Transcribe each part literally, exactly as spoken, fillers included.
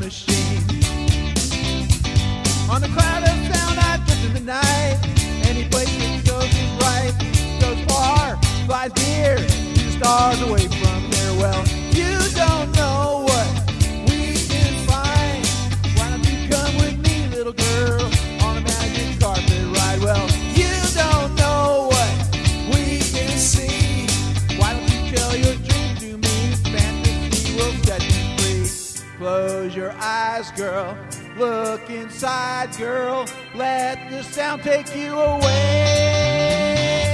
machine. On the cloud of sound I drift in the night. Any place that goes is right, goes far, flies near, to the stars away from here. Well, you don't know what we can find. Why don't you come with me, little girl, on a magic carpet ride? Well, you don't know what we can see. Why don't you tell your dream to me? Fantasy will set you free. Close your eyes, girl. Look inside, girl. Let the sound take you away.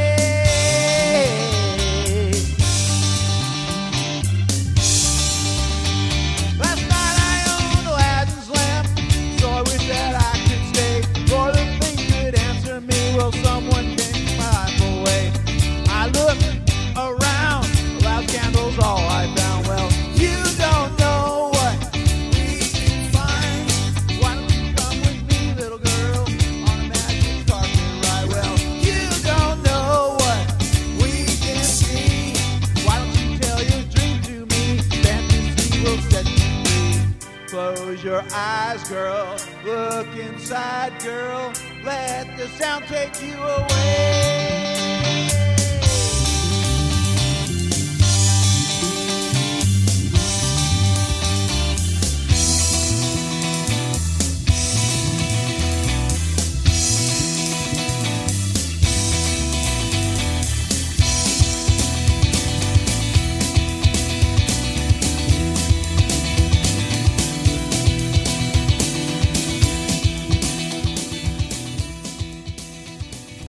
Last night I owned Aladdin's lamp, so I wish that I could stay. For the thing could answer me, will someone take my life away? I looked around, loud candles all I found. Well, you don't know what we can find. Why don't you come with me, little girl, on a magic carpet ride? Well, you don't know what we can see. Why don't you tell your dream to me? Fantasy will set you free. Close your eyes, girl. Look inside, girl. Let the sound take you away.